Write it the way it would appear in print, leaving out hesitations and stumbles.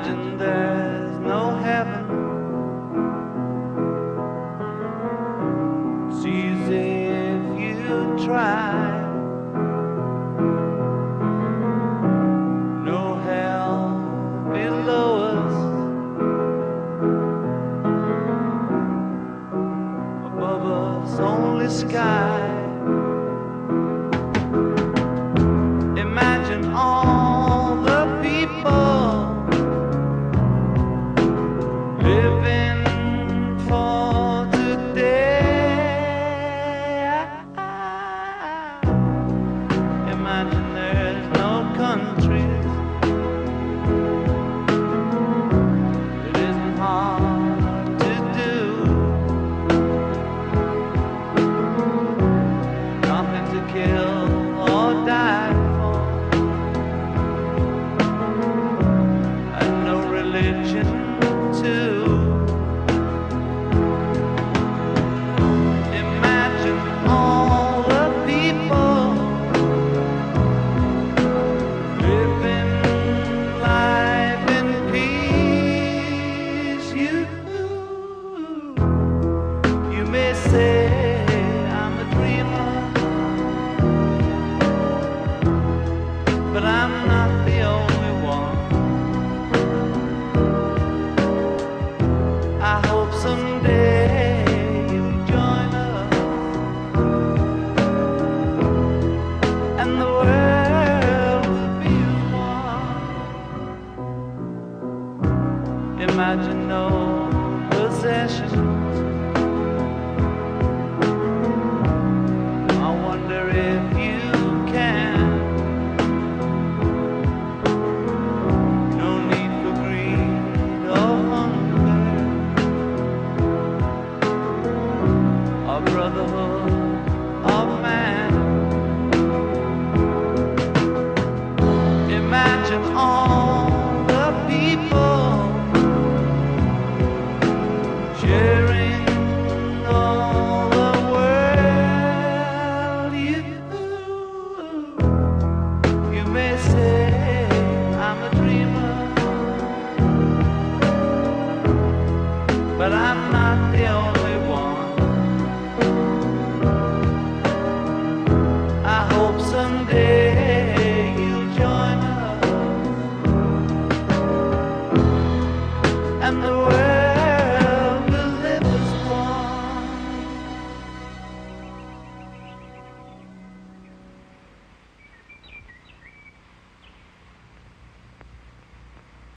Imagine there's no heaven. It's easy if you try. No hell below us, above us only sky. Imagine all the people living for today. Imagine there's no countries. It isn't hard to do. Nothing to kill or die for, and no religion too. Imagine all the people living life in peace. You may say I'm a dreamer, but I'm not the only one. I hope someday you'll join us, and the world will be as one. Imagine no possessions,